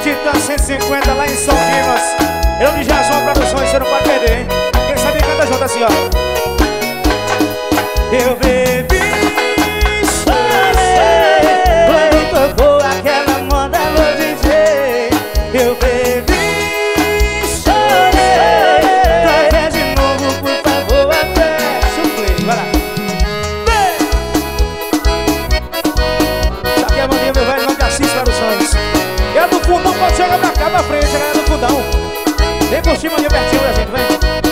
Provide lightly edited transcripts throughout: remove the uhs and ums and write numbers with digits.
Titã 150 lá em São Dimas. Eu de Jason Produções, você não pode perder, hein? Quem sabe canta junto assim, ó. Eu bebi, chorei quando tocou aquela moda no DJ. Eu bebi, chorei. Toca de novo, por favor, aperte o play. Vai lá. Isso aqui é a mania, meu velho, nome de Assis Produções. E a do fundão pode chegar pra cá, pra frente, a galera do fundão. Vem por cima, pertinho da gente, vem.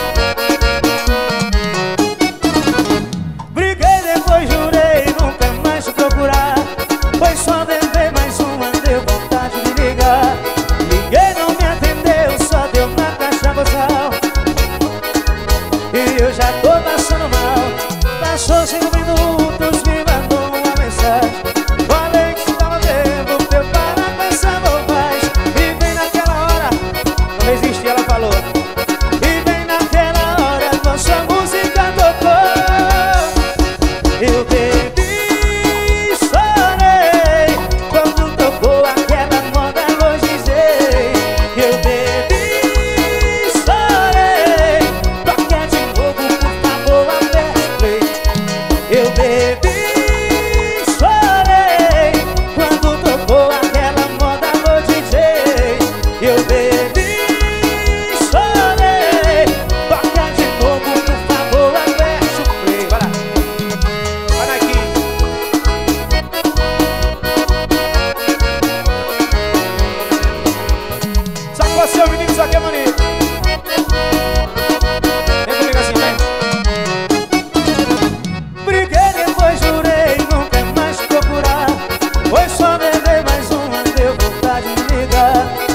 Briguei, depois jurei nunca mais te procurar. Foi só beber mais uma, deu vontade de ligar. Liguei, não me atendeu, só deu na caixa postal. E eu já tô passando mal. Passou 5 minutos, me mandou uma mensagem. Falei que estava bebo, teu para com essa bobagem. E bem naquela hora, não existe, ela falou. E bem naquela hora, nossa música tocou. Eu bebi, chorei quando tocou aquela moda no DJ. Eu bebi, chorei. Toca de novo, por favor, aperte o play. Eu bebi, chorei quando tocou aquela moda no DJ. Eu bebi, chorei. Toca de novo, por favor, aperte o play. Vai lá. Vai aqui. Sacou seu menino, isso aqui é maneiro. Vem comigo assim, vem. Briguei, depois jurei nunca mais te procurar. Foi só beber mais uma, deu vontade de ligar.